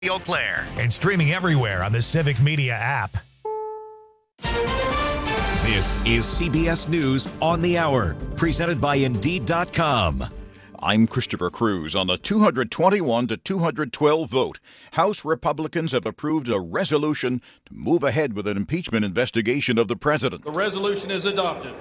Eau Claire and streaming everywhere on the Civic Media app. This is CBS News on the Hour, presented by Indeed.com. I'm Christopher Cruz. On the 221 to 212 vote, House Republicans have approved a resolution to move ahead with an impeachment investigation of the president. The resolution is adopted.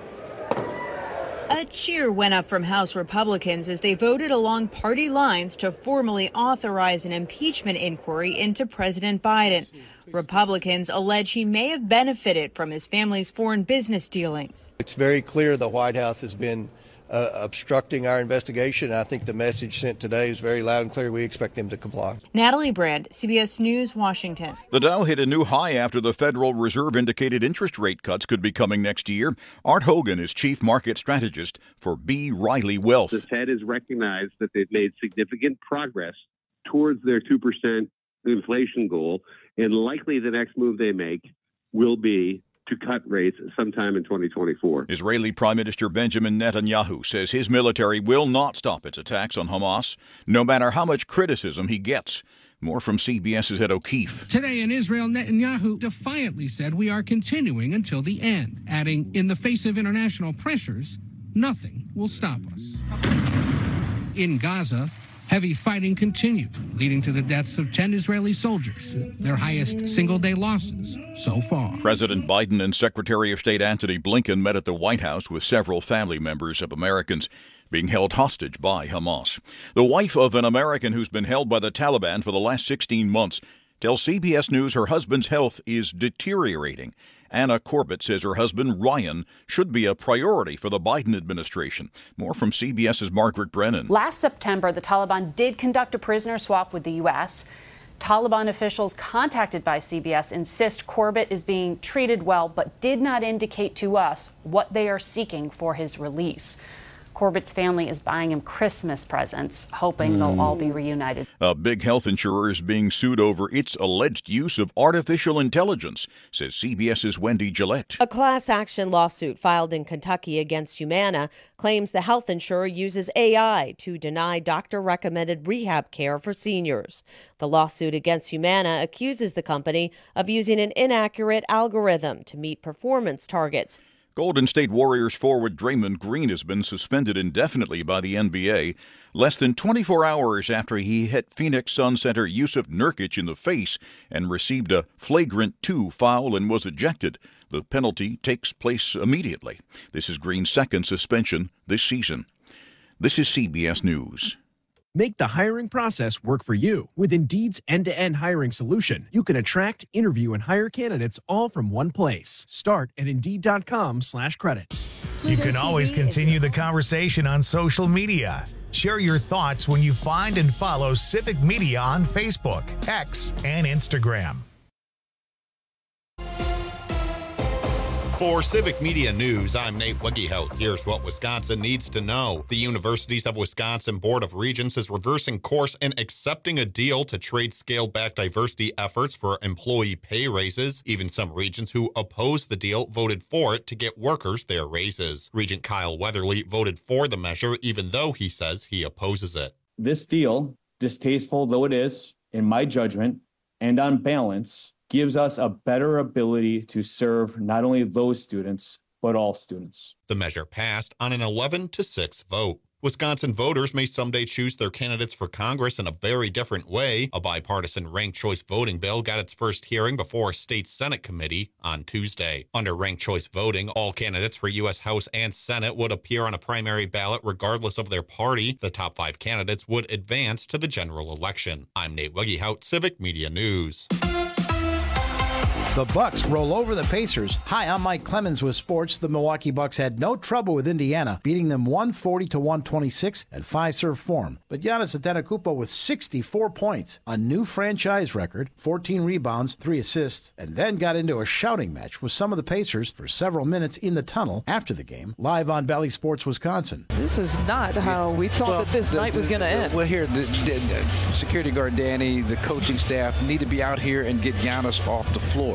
A cheer went up from House Republicans as they voted along party lines to formally authorize an impeachment inquiry into President Biden. Republicans allege he may have benefited from his family's foreign business dealings. It's very clear the White House has been obstructing our investigation. I think the message sent today is very loud and clear. We expect them to comply. Natalie Brand, CBS News, Washington. The Dow hit a new high after the Federal Reserve indicated interest rate cuts could be coming next year. Art Hogan is chief market strategist for B. Riley Wealth. The Fed has recognized that they've made significant progress towards their 2% inflation goal, and likely the next move they make will be to cut rates sometime in 2024. Israeli Prime Minister Benjamin Netanyahu says his military will not stop its attacks on Hamas, no matter how much criticism he gets. More from CBS's Ed O'Keefe. Today in Israel, Netanyahu defiantly said we are continuing until the end, adding, in the face of international pressures, nothing will stop us. In Gaza, heavy fighting continued, leading to the deaths of 10 Israeli soldiers, their highest single-day losses so far. President Biden and Secretary of State Antony Blinken met at the White House with several family members of Americans being held hostage by Hamas. The wife of an American who's been held by the Taliban for the last 16 months tells CBS News her husband's health is deteriorating. Anna Corbett says her husband, Ryan, should be a priority for the Biden administration. More from CBS's Margaret Brennan. Last September, the Taliban did conduct a prisoner swap with the U.S. Taliban officials contacted by CBS insist Corbett is being treated well, but did not indicate to us what they are seeking for his release. Corbett's family is buying him Christmas presents, hoping they'll all be reunited. A big health insurer is being sued over its alleged use of artificial intelligence, says CBS's Wendy Gillette. A class action lawsuit filed in Kentucky against Humana claims the health insurer uses AI to deny doctor-recommended rehab care for seniors. The lawsuit against Humana accuses the company of using an inaccurate algorithm to meet performance targets. Golden State Warriors forward Draymond Green has been suspended indefinitely by the NBA, less than 24 hours after he hit Phoenix Suns center Yusuf Nurkic in the face and received a flagrant 2 foul and was ejected. The penalty takes place immediately. This is Green's second suspension this season. This is CBS News. Make the hiring process work for you. With Indeed's end-to-end hiring solution, you can attract, interview, and hire candidates all from one place. Start at Indeed.com/credits. You can always continue the conversation on social media. Share your thoughts when you find and follow Civic Media on Facebook, X, and Instagram. For Civic Media News, I'm Nate Wiggyhout. Here's what Wisconsin needs to know. The Universities of Wisconsin Board of Regents is reversing course and accepting a deal to trade scaled-back diversity efforts for employee pay raises. Even some regents who opposed the deal voted for it to get workers their raises. Regent Kyle Weatherly voted for the measure, even though he says he opposes it. This deal, distasteful though it is, in my judgment, and on balance, gives us a better ability to serve not only those students, but all students. The measure passed on an 11-6 vote. Wisconsin voters may someday choose their candidates for Congress in a very different way. A bipartisan ranked choice voting bill got its first hearing before a state Senate committee on Tuesday. Under ranked choice voting, all candidates for U.S. House and Senate would appear on a primary ballot regardless of their party. The top 5 candidates would advance to the general election. I'm Nate Wiggyhout, Civic Media News. The Bucks roll over the Pacers. Hi, I'm Mike Clemens with sports. The Milwaukee Bucks had no trouble with Indiana, beating them 140-126 at 5-serve form. But Giannis Antetokounmpo with 64 points, a new franchise record, 14 rebounds, 3 assists, and then got into a shouting match with some of the Pacers for several minutes in the tunnel after the game, live on Bally Sports Wisconsin. This is not how we thought that this night was going to end. Well, here, the security guard Danny, the coaching staff need to be out here and get Giannis off the floor.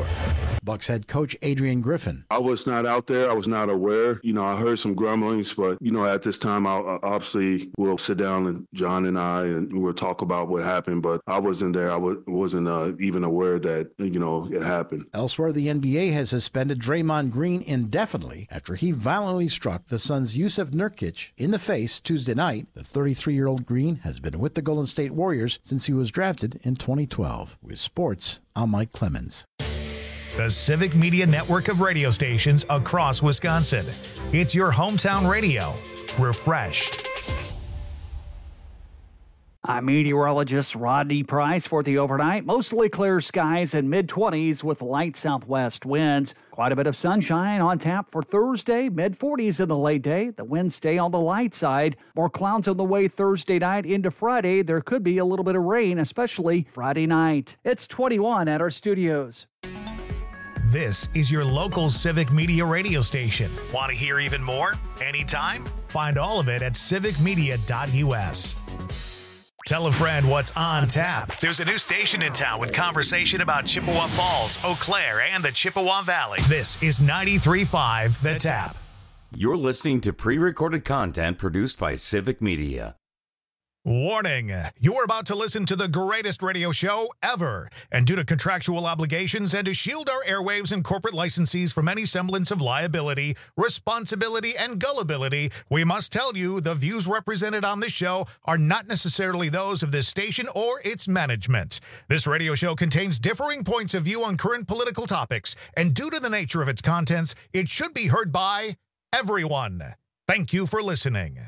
Bucks head coach Adrian Griffin. I was not out there. I was not aware. I heard some grumblings, but, at this time, obviously we'll sit down and John and I, and we'll talk about what happened, but I wasn't there. I wasn't even aware that, it happened. Elsewhere, the NBA has suspended Draymond Green indefinitely after he violently struck the Suns' Yusuf Nurkic in the face Tuesday night. The 33-year-old Green has been with the Golden State Warriors since he was drafted in 2012. With sports, I'm Mike Clemens. The Civic Media network of radio stations across Wisconsin. It's your hometown radio. Refreshed. I'm meteorologist Rodney Price for the overnight. Mostly clear skies and mid-20s with light southwest winds. Quite a bit of sunshine on tap for Thursday, mid-40s in the late day. The winds stay on the light side. More clouds on the way Thursday night into Friday. There could be a little bit of rain, especially Friday night. It's 21 at our studios. This is your local Civic Media radio station. Want to hear even more? Anytime? Find all of it at civicmedia.us. Tell a friend what's on tap. There's a new station in town with conversation about Chippewa Falls, Eau Claire, and the Chippewa Valley. This is 93.5 The Tap. You're listening to pre-recorded content produced by Civic Media. Warning, you're about to listen to the greatest radio show ever. And due to contractual obligations and to shield our airwaves and corporate licensees from any semblance of liability, responsibility, and gullibility, we must tell you the views represented on this show are not necessarily those of this station or its management. This radio show contains differing points of view on current political topics, and due to the nature of its contents, it should be heard by everyone. Thank you for listening.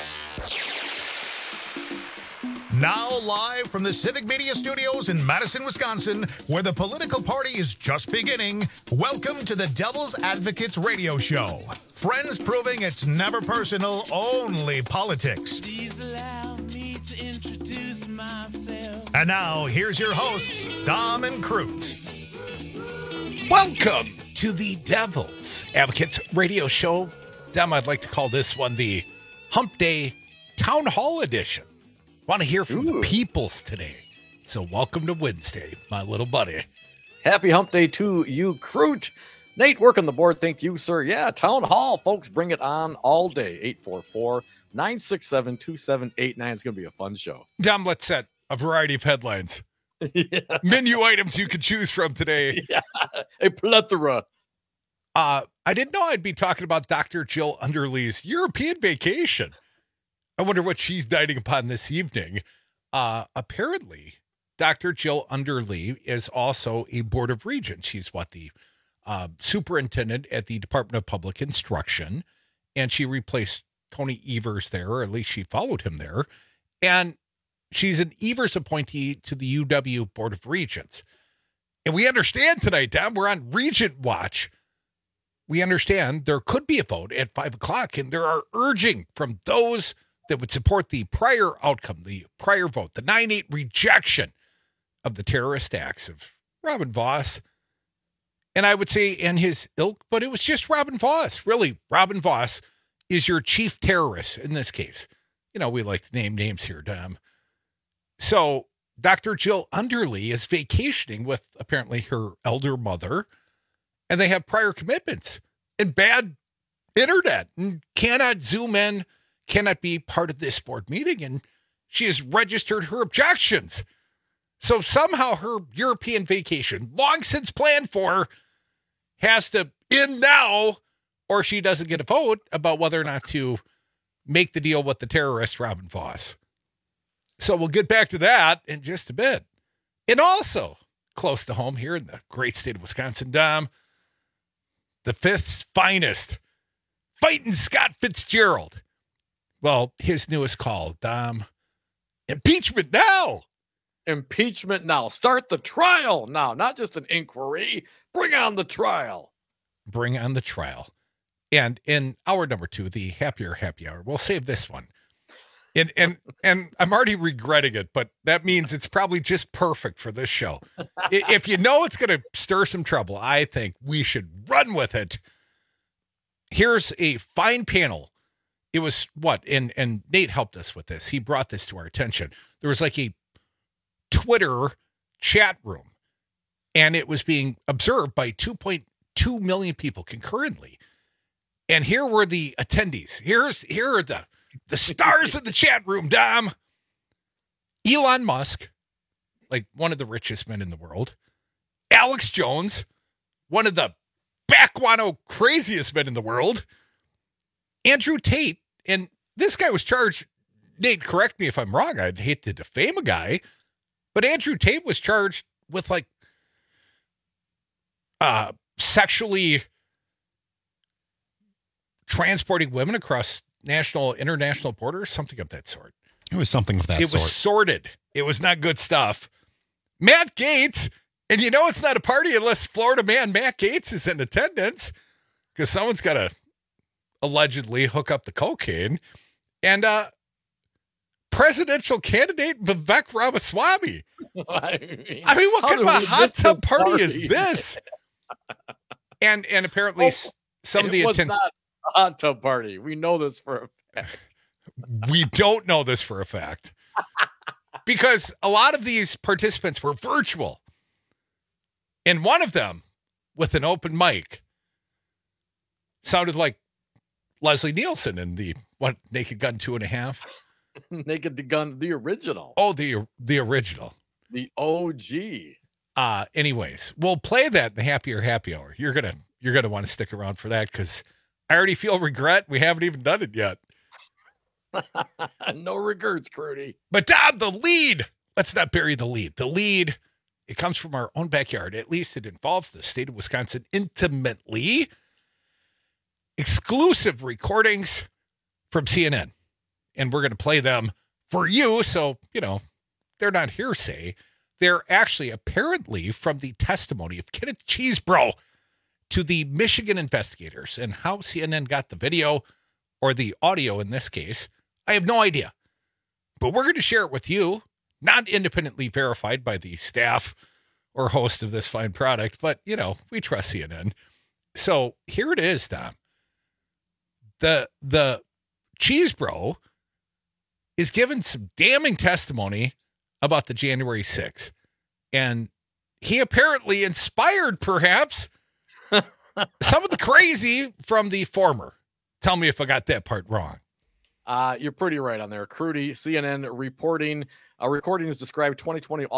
Now live from the Civic Media Studios in Madison, Wisconsin, where the political party is just beginning, welcome to the Devil's Advocates Radio Show. Friends proving it's never personal, only politics. Please allow me to introduce myself. And now, here's your hosts, Dom and Crute. Welcome to the Devil's Advocates Radio Show. Dom, I'd like to call this one the Hump Day Town Hall Edition. Want to hear from the peoples today. So welcome to Wednesday, my little buddy. Happy hump day to you, Crute. Nate, working the board. Thank you, sir. Yeah, Town Hall, folks, bring it on all day. 844-967-2789. It's going to be a fun show. Dom, let's set a variety of headlines. Yeah. Menu items you could choose from today. Yeah, a plethora. I didn't know I'd be talking about Dr. Jill Underley's European vacation. I wonder what she's dining upon this evening. Apparently, Dr. Jill Underley is also a Board of Regents. She's the superintendent at the Department of Public Instruction, and she replaced Tony Evers there, or at least she followed him there. And she's an Evers appointee to the UW Board of Regents. And we understand tonight, Tom, we're on Regent Watch. We understand there could be a vote at 5 o'clock, and there are urging from those that would support the prior outcome, the prior vote, the 9-8 rejection of the terrorist acts of Robin Vos. And I would say in his ilk, but it was just Robin Vos. Really, Robin Vos is your chief terrorist in this case. We like to name names here, Dom. So Dr. Jill Underley is vacationing with apparently her elder mother, and they have prior commitments and bad internet and cannot zoom in, cannot be part of this board meeting, and she has registered her objections. So somehow her European vacation, long since planned for, has to end now, or she doesn't get a vote about whether or not to make the deal with the terrorist Robin Vos. So we'll get back to that in just a bit. And also, close to home here in the great state of Wisconsin, Dom, the fifth finest, fighting Scott Fitzgerald. Well, his newest call, Dom, impeachment now. Impeachment now. Start the trial now, not just an inquiry. Bring on the trial. Bring on the trial. And in hour number 2, the happier happy hour, we'll save this one. And I'm already regretting it, but that means it's probably just perfect for this show. If it's going to stir some trouble, I think we should run with it. Here's a fine panel. It was and Nate helped us with this. He brought this to our attention. There was a Twitter chat room, and it was being observed by 2.2 million people concurrently. And here were the attendees. Here are the stars of the chat room, Dom. Elon Musk, like one of the richest men in the world. Alex Jones, one of the backwano craziest men in the world. Andrew Tate, and this guy was charged, Nate, correct me if I'm wrong, I'd hate to defame a guy, but Andrew Tate was charged with like sexually transporting women across international borders, something of that sort. It was something of that sort. It was sordid. It was not good stuff. Matt Gaetz, and you know it's not a party unless Florida man Matt Gaetz is in attendance, because someone's got to allegedly hook up the cocaine. And presidential candidate Vivek Ramaswamy. I mean, what kind of a hot tub party is this? And apparently some of the was not a hot tub party. We know this for a fact. We don't know this for a fact. Because a lot of these participants were virtual. And one of them, with an open mic, sounded like Leslie Nielsen in the Naked Gun 2.5? Naked Gun, the original. Oh, the original. The OG. Anyways, we'll play that in the Happier Happy Hour. You're gonna want to stick around for that, because I already feel regret. We haven't even done it yet. No regrets, Crudy. But Dom, the lead. Let's not bury the lead. The lead, it comes from our own backyard. At least it involves the state of Wisconsin intimately. Exclusive recordings from CNN. And we're going to play them for you. So, they're not hearsay. They're actually apparently from the testimony of Kenneth Chesebro to the Michigan investigators. And how CNN got the video, or the audio in this case, I have no idea. But we're going to share it with you, not independently verified by the staff or host of this fine product, but, we trust CNN. So here it is, Tom. The Chesebro is given some damning testimony about the January 6th. And he apparently inspired, perhaps, some of the crazy from the former. Tell me if I got that part wrong. You're pretty right on there. Crudy, CNN reporting. Recordings describe 2020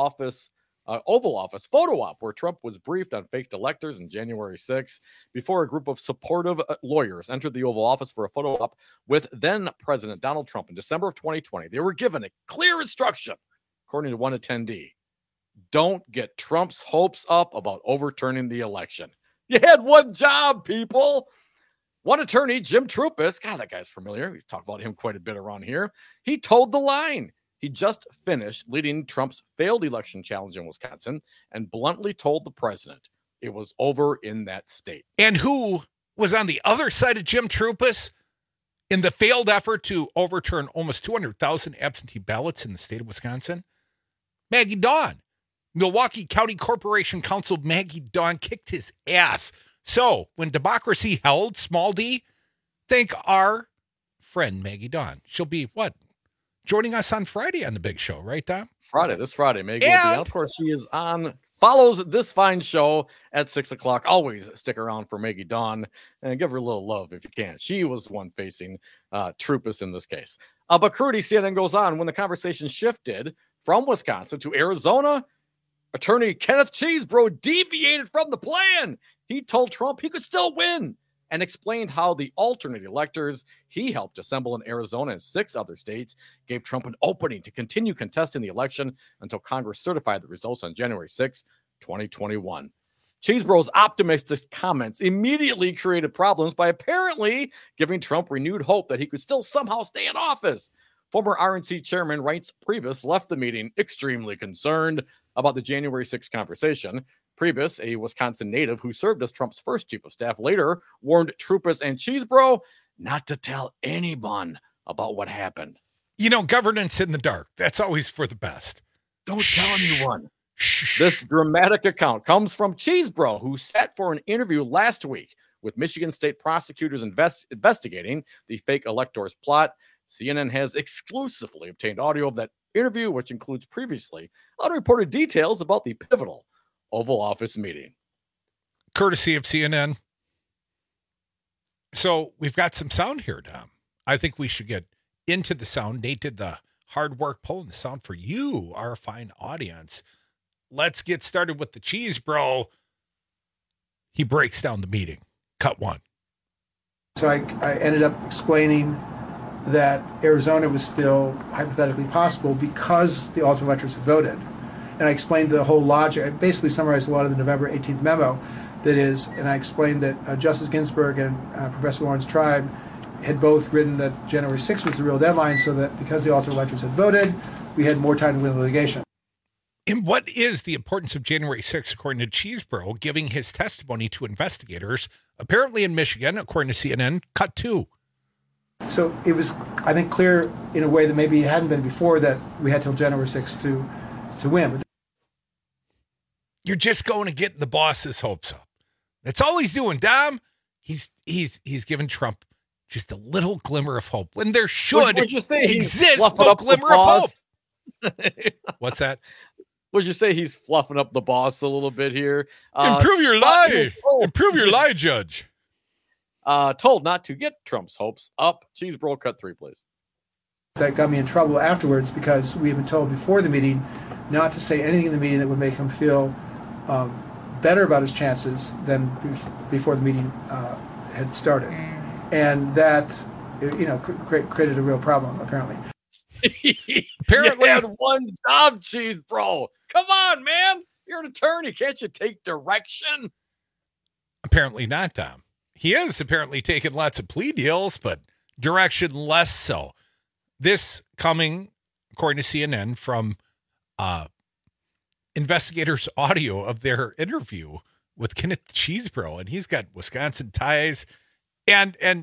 Oval Office photo op where Trump was briefed on faked electors on January 6th before a group of supportive lawyers entered the Oval Office for a photo op with then President Donald Trump in December of 2020. They were given a clear instruction, according to one attendee: don't get Trump's hopes up about overturning the election. You had one job, people. One attorney, Jim Troupis, God, that guy's familiar. We've talked about him quite a bit around here. He told the line. He just finished leading Trump's failed election challenge in Wisconsin and bluntly told the president it was over in that state. And who was on the other side of Jim Troupis in the failed effort to overturn almost 200,000 absentee ballots in the state of Wisconsin? Maggie Dawn. Milwaukee County Corporation Counsel Maggie Dawn kicked his ass. So when democracy held, small d, thank our friend Maggie Dawn. She'll be, joining us on Friday on the big show, right, Dom? This Friday, Maggie will be on. Of course, she is follows this fine show at 6 o'clock. Always stick around for Maggie Dawn and give her a little love if you can. She was the one facing Troupis in this case. But Crudy, CNN goes on, when the conversation shifted from Wisconsin to Arizona, attorney Kenneth Chesebro deviated from the plan. He told Trump he could still win and explained how the alternate electors he helped assemble in Arizona and 6 other states gave Trump an opening to continue contesting the election until Congress certified the results on January 6, 2021. Chesebro's optimistic comments immediately created problems by apparently giving Trump renewed hope that he could still somehow stay in office. Former RNC chairman Reince Priebus left the meeting extremely concerned about the January 6th conversation. Priebus, a Wisconsin native who served as Trump's first chief of staff, later warned Troupis and Chesebro not to tell anyone about what happened. Governance in the dark. That's always for the best. Don't tell anyone. This dramatic account comes from Chesebro, who sat for an interview last week with Michigan state prosecutors investigating the fake electors plot. CNN has exclusively obtained audio of that interview, which includes previously unreported details about the pivotal Oval Office meeting. Courtesy of CNN. So we've got some sound here, Dom. I think we should get into the sound. Nate did the hard work pulling the sound for you, our fine audience. Let's get started with the Cheese Bro. He breaks down the meeting. Cut one. So I ended up explaining that Arizona was still hypothetically possible because the alternate electors had voted. And I explained the whole logic. I basically summarized a lot of the November 18th memo. That is, and I explained that Justice Ginsburg and Professor Lawrence Tribe had both written that January 6th was the real deadline, so that because the alternate electors had voted, we had more time to win the litigation. And what is the importance of January 6th, according to Cheesebro, giving his testimony to investigators, apparently in Michigan, according to CNN, cut two? So it was, I think, clear in a way that maybe it hadn't been before that we had till January 6th to win. But you're just going to get the boss's hopes up. That's all he's doing, Dom. He's giving Trump just a little glimmer of hope when there should exist no glimmer of hope. What's that? Would you say he's fluffing up the boss a little bit here? Improve your lie. Improve your lie, Judge. Told not to get Trump's hopes up. Cheese Bro, cut three, please. That got me in trouble afterwards because we had been told before the meeting not to say anything in the meeting that would make him feel better about his chances than before the meeting had started. And that, created a real problem, apparently. Apparently. You had one job, Cheese Bro. Come on, man. You're an attorney. Can't you take direction? Apparently not, Tom. He is apparently taking lots of plea deals, but direction less so. This coming, according to CNN, from investigators' audio of their interview with Kenneth Cheesebro, and he's got Wisconsin ties. And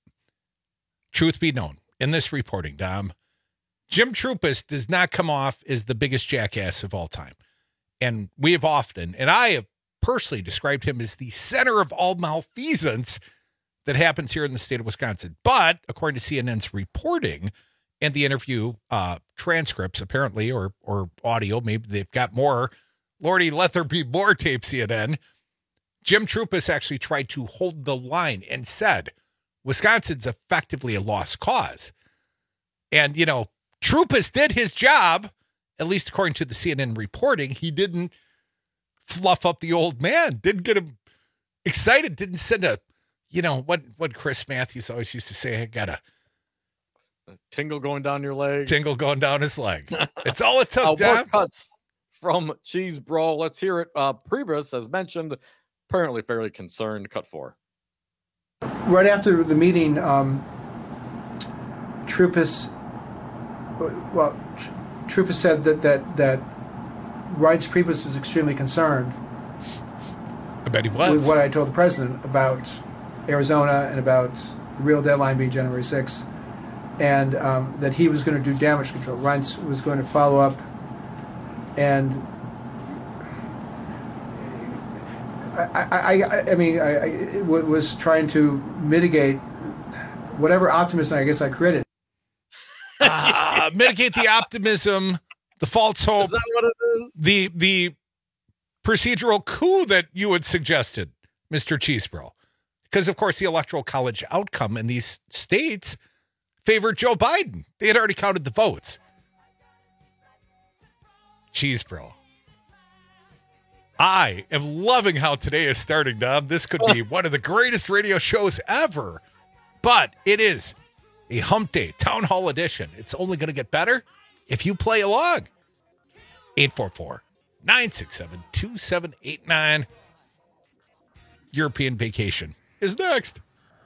truth be known, in this reporting, Dom, Jim Troupis does not come off as the biggest jackass of all time. And we have often, and I have personally described him as the center of all malfeasance that happens here in the state of Wisconsin. But according to CNN's reporting and the interview transcripts, apparently, or audio, maybe they've got more. Lordy, let there be more tape, CNN. Jim Troupis actually tried to hold the line and said, Wisconsin's effectively a lost cause. And, Troupis did his job, at least according to the CNN reporting. He didn't fluff up the old man, didn't get him excited, didn't send a, what Chris Matthews always used to say, I got a tingle going down your leg. Tingle going down his leg. It's all it took, more cuts from Cheese Bro. Let's hear it. Priebus, as mentioned, apparently fairly concerned. Cut four. Right after the meeting, Troupis said that Reince Priebus was extremely concerned. I bet he was. With what I told the president about Arizona and about the real deadline being January 6th, and that he was going to do damage control. Reince was going to follow up, and I was trying to mitigate whatever optimism I guess I created. Mitigate the optimism, the false hope. Is that what it is? The procedural coup that you had suggested, Mr. Cheesebro. Because, of course, the Electoral College outcome in these states favored Joe Biden. They had already counted the votes. Cheesebro. I am loving how today is starting, Dom. This could be one of the greatest radio shows ever. But it is a hump day, town hall edition. It's only going to get better if you play along. 844-967-2789. European Vacation is next.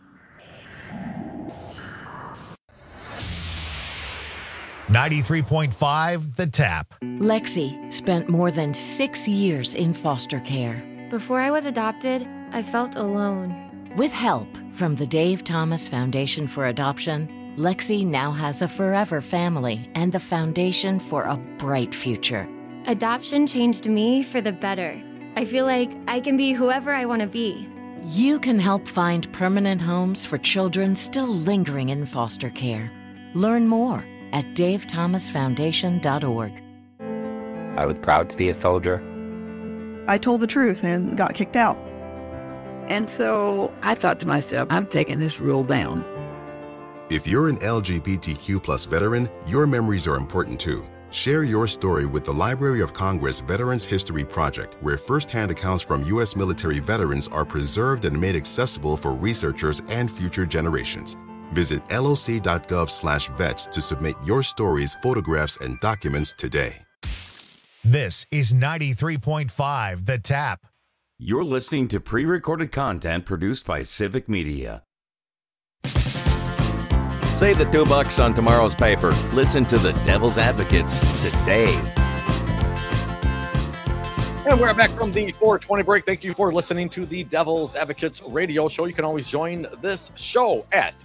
$93.5 The Tap. Lexi spent more than 6 years in foster care. Before I was adopted, I felt alone. With help from the Dave Thomas Foundation for Adoption, Lexi now has a forever family and the foundation for a bright future. Adoption changed me for the better. I feel like I can be whoever I want to be. You can help find permanent homes for children still lingering in foster care. Learn more at davethomasfoundation.org. I was proud to be a soldier. I told the truth and got kicked out. And so I thought to myself, I'm taking this rule down. If you're an LGBTQ+ veteran, your memories are important too. Share your story with the Library of Congress Veterans History Project, where firsthand accounts from U.S. military veterans are preserved and made accessible for researchers and future generations. Visit loc.gov/vets to submit your stories, photographs, and documents today. This is 93.5 The Tap. You're listening to pre-recorded content produced by Civic Media. Save the $2 on tomorrow's paper. Listen to the Devil's Advocates today. And we're back from the 420 break. Thank you for listening to the Devil's Advocates radio show. You can always join this show at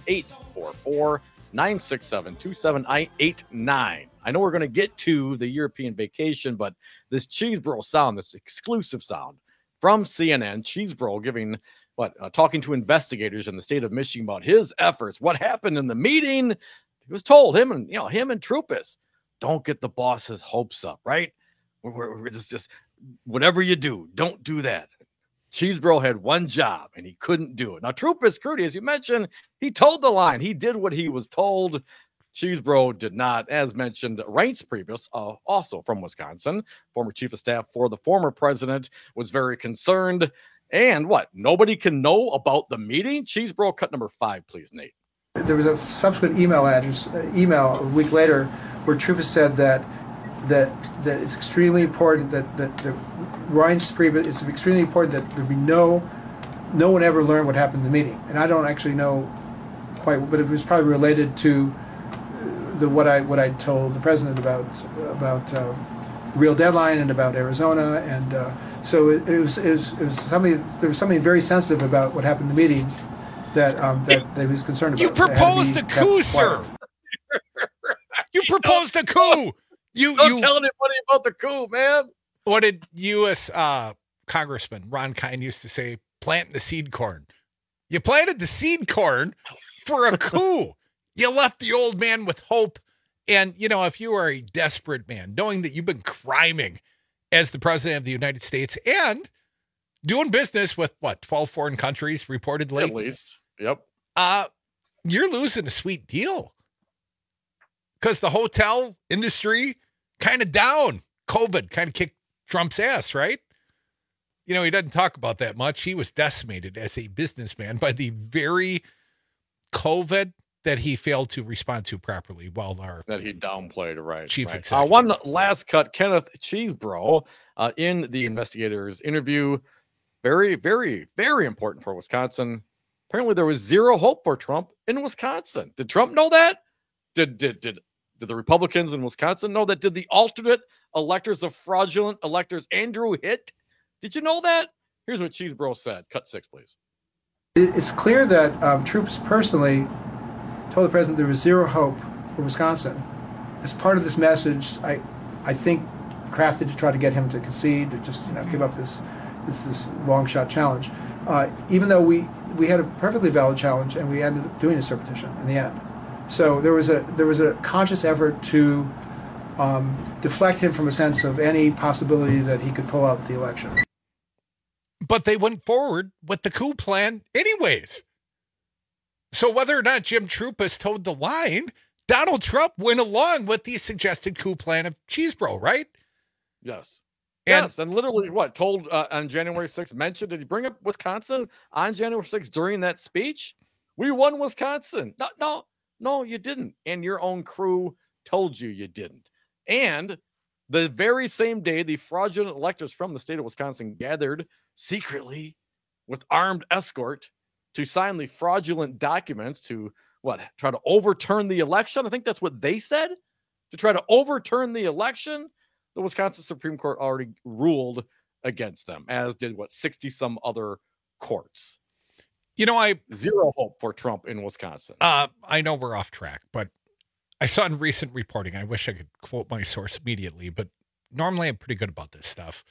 844-967-2789. I know we're going to get to the European vacation, but this Cheesebro sound, this exclusive sound from CNN, Cheesebro giving talking to investigators in the state of Michigan about his efforts, what happened in the meeting. He was told, him and Troupis, don't get the boss's hopes up, right? We're just whatever you do, don't do that. Cheesebro had one job and he couldn't do it. Now, Troupis, Crudy, as you mentioned, he told the line. He did what he was told. Cheesebro did not. As mentioned, Reince Priebus, also from Wisconsin, former chief of staff for the former president, was very concerned. And nobody can know about the meeting? Cheesebro, cut number 5, please, Nate. There was a subsequent email a week later where Troupis said that it's extremely important that Reince Priebus, it's extremely important that there be no one ever learned what happened in the meeting. And I don't actually know quite, but it was probably related to what I told the president about the real deadline and about Arizona, and so it was something. There was something very sensitive about what happened in the meeting that he was concerned about. You proposed a coup, sir. You proposed a coup. Don't tell anybody about the coup, man. What did U.S. Congressman Ron Kind used to say? Planting the seed corn. You planted the seed corn for a coup. You left the old man with hope. And, if you are a desperate man, knowing that you've been criming as the president of the United States and doing business with 12 foreign countries reportedly. At least. Yep. You're losing a sweet deal. Because the hotel industry kind of down. COVID kind of kicked Trump's ass, right? He doesn't talk about that much. He was decimated as a businessman by the very COVID that he failed to respond to properly that he downplayed, right? Chief executive. One last cut, Kenneth Cheesebro, in the investigators interview, very, very, very important for Wisconsin. Apparently there was zero hope for Trump in Wisconsin. Did Trump know that? Did the Republicans in Wisconsin know that? Did the alternate electors of fraudulent electors, Andrew Hitt? Did you know that? Here's what Cheesebro said. Cut 6, please. It's clear that Troupis personally told the president there was zero hope for Wisconsin. As part of this message, I think crafted to try to get him to concede, to just give up this long shot challenge. Even though we had a perfectly valid challenge and we ended up doing a cert petition in the end. So there was a conscious effort to deflect him from a sense of any possibility that he could pull out the election. But they went forward with the coup plan anyways. So whether or not Jim Troupis toed the line, Donald Trump went along with the suggested coup plan of Cheesebro, right? Yes. And literally told on January 6th, did he bring up Wisconsin on January 6th during that speech? We won Wisconsin. No, you didn't. And your own crew told you didn't. And the very same day, the fraudulent electors from the state of Wisconsin gathered secretly with armed escort to sign the fraudulent documents to try to overturn the election. I think that's what they said, to try to overturn the election. The Wisconsin Supreme Court already ruled against them, as did 60 some other courts. Zero hope for Trump in Wisconsin. I know we're off track, but I saw in recent reporting, I wish I could quote my source immediately, but normally I'm pretty good about this stuff.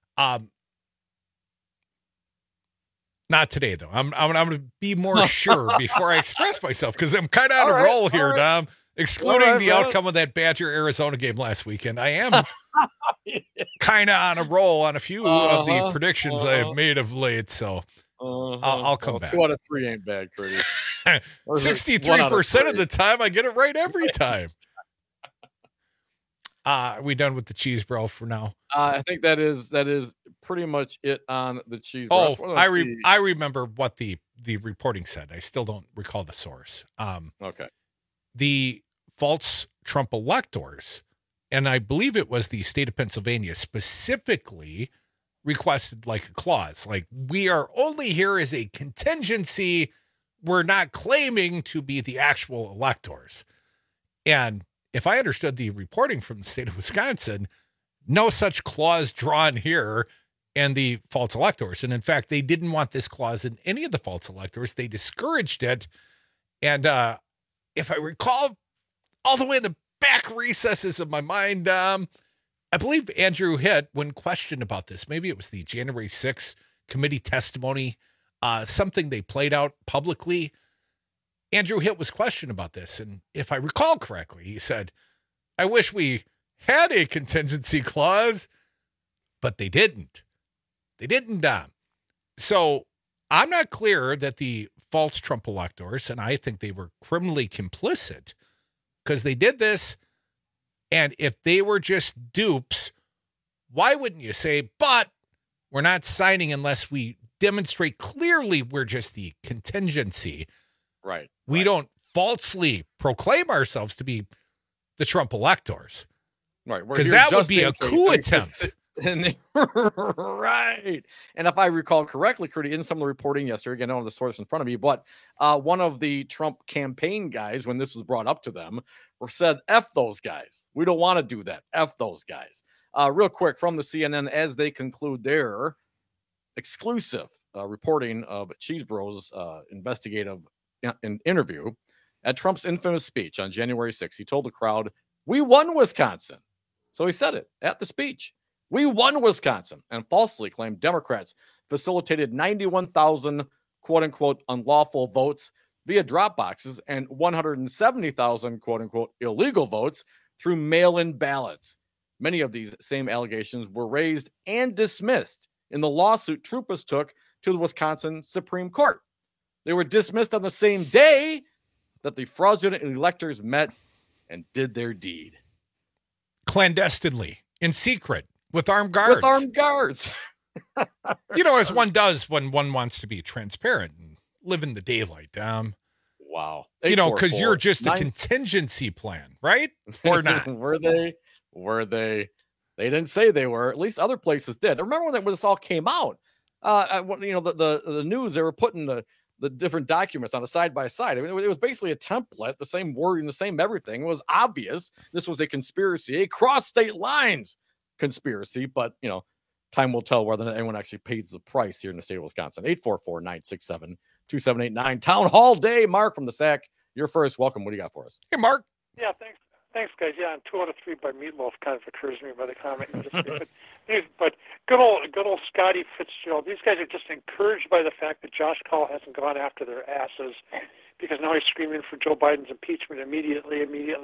Not today, though. I'm going to be more sure before I express myself, because I'm kind of on a roll here, Dom. excluding the outcome of that Badger-Arizona game last weekend, I am kind of on a roll on a few of the predictions I have made of late, so I'll come back. 2 out of 3 ain't bad, Curdy. 63% of the time, I get it right every time. Are we done with the cheese bro for now? I think that is pretty much it on the cheese bro. Oh, I remember what the reporting said. I still don't recall the source. Okay. The false Trump electors, and I believe it was the state of Pennsylvania, specifically requested like a clause, like, we are only here as a contingency. We're not claiming to be the actual electors. And if I understood the reporting from the state of Wisconsin, no such clause drawn here and the false electors. And in fact, they didn't want this clause in any of the false electors. They discouraged it. And if I recall, all the way in the back recesses of my mind, I believe Andrew Hitt, when questioned about this, maybe it was the January 6th committee testimony, something they played out publicly, Andrew Hitt was questioned about this. And if I recall correctly, he said, I wish we had a contingency clause, but they didn't. They didn't. So I'm not clear that the false Trump electors, and I think they were criminally complicit because they did this. And if they were just dupes, why wouldn't you say, but we're not signing unless we demonstrate clearly we're just the contingency. Right. We don't falsely proclaim ourselves to be the Trump electors. Right. Because that would be a coup attempt. Right. And if I recall correctly, Curdy, in some of the reporting yesterday, again, I don't have the source in front of me, but one of the Trump campaign guys, when this was brought up to them, said, F those guys. We don't want to do that. F those guys. Real quick from the CNN, as they conclude their exclusive reporting of Cheese Bros' investigative interview at Trump's infamous speech on January 6th, he told the crowd, we won Wisconsin. So he said it at the speech. We won Wisconsin, and falsely claimed Democrats facilitated 91,000 quote unquote unlawful votes via drop boxes and 170,000 quote unquote illegal votes through mail-in ballots. Many of these same allegations were raised and dismissed in the lawsuit troopers took to the Wisconsin Supreme Court. They were dismissed on the same day that the fraudulent electors met and did their deed. Clandestinely, in secret, with armed guards. With armed guards. You know, as one does when one wants to be transparent and live in the daylight. Wow. You know, because you're just a contingency plan, right? Or not? Were they? They didn't say they were. At least other places did. I remember when this all came out. You know, the news, they were putting the different documents on a side by side. I mean, it was basically a template, the same wording, the same everything. It was obvious this was a conspiracy, a cross state lines conspiracy. But you know, time will tell whether anyone actually pays the price here in the state of Wisconsin. 844-967-2789. Town Hall Day. Mark from the SAC, you're first. Welcome. What do you got for us? Hey, Mark. Yeah, thanks, guys. Yeah, and 2 out of 3 by Meatloaf kind of occurs to me by the comment industry. but good old Scotty Fitzgerald. These guys are just encouraged by the fact that Josh Call hasn't gone after their asses, because now he's screaming for Joe Biden's impeachment immediately.